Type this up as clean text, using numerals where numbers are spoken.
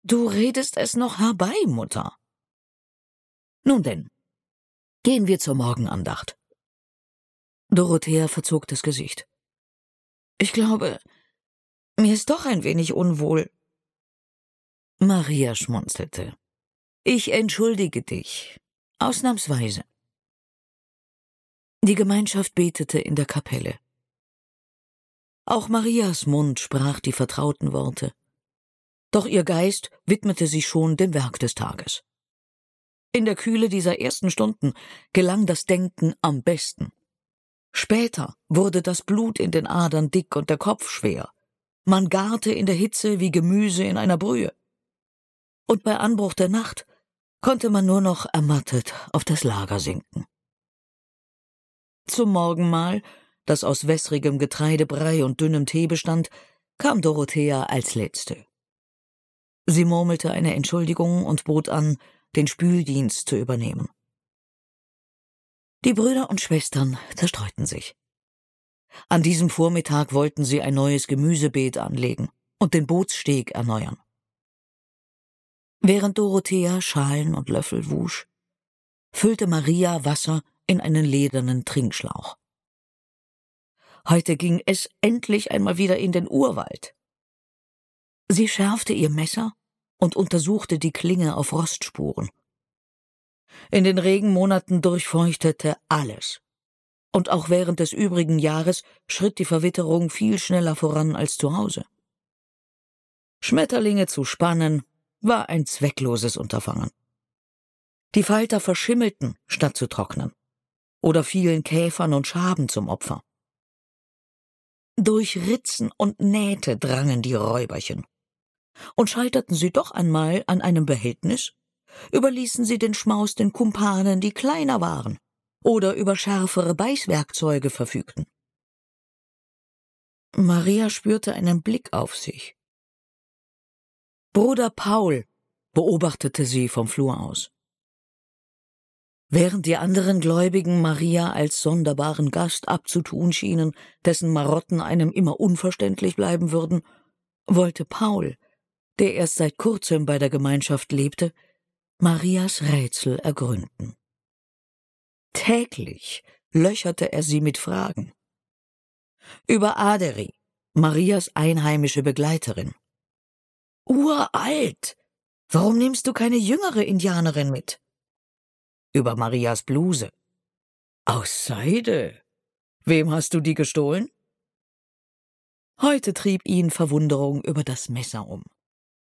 Du redest es noch herbei, Mutter. Nun denn, gehen wir zur Morgenandacht. Dorothea verzog das Gesicht. Ich glaube, mir ist doch ein wenig unwohl. Maria schmunzelte. Ich entschuldige dich. Ausnahmsweise. Die Gemeinschaft betete in der Kapelle. Auch Marias Mund sprach die vertrauten Worte. Doch ihr Geist widmete sich schon dem Werk des Tages. In der Kühle dieser ersten Stunden gelang das Denken am besten. Später wurde das Blut in den Adern dick und der Kopf schwer. Man garte in der Hitze wie Gemüse in einer Brühe. Und bei Anbruch der Nacht konnte man nur noch ermattet auf das Lager sinken. Zum Morgenmahl, das aus wässrigem Getreidebrei und dünnem Tee bestand, kam Dorothea als Letzte. Sie murmelte eine Entschuldigung und bot an, den Spüldienst zu übernehmen. Die Brüder und Schwestern zerstreuten sich. An diesem Vormittag wollten sie ein neues Gemüsebeet anlegen und den Bootssteg erneuern. Während Dorothea Schalen und Löffel wusch, füllte Maria Wasser in einen ledernen Trinkschlauch. Heute ging es endlich einmal wieder in den Urwald. Sie schärfte ihr Messer und untersuchte die Klinge auf Rostspuren. In den Regenmonaten durchfeuchtete alles. Und auch während des übrigen Jahres schritt die Verwitterung viel schneller voran als zu Hause. Schmetterlinge zu spannen war ein zweckloses Unterfangen. Die Falter verschimmelten, statt zu trocknen, oder fielen Käfern und Schaben zum Opfer. Durch Ritzen und Nähte drangen die Räuberchen. Und scheiterten sie doch einmal an einem Behältnis, überließen sie den Schmaus den Kumpanen, die kleiner waren oder über schärfere Beißwerkzeuge verfügten. Maria spürte einen Blick auf sich. Bruder Paul beobachtete sie vom Flur aus. Während die anderen Gläubigen Maria als sonderbaren Gast abzutun schienen, dessen Marotten einem immer unverständlich bleiben würden, wollte Paul, der erst seit kurzem bei der Gemeinschaft lebte, Marias Rätsel ergründen. Täglich löcherte er sie mit Fragen. Über Aderi, Marias einheimische Begleiterin. Uralt! Warum nimmst du keine jüngere Indianerin mit? Über Marias Bluse. Aus Seide. Wem hast du die gestohlen? Heute trieb ihn Verwunderung über das Messer um.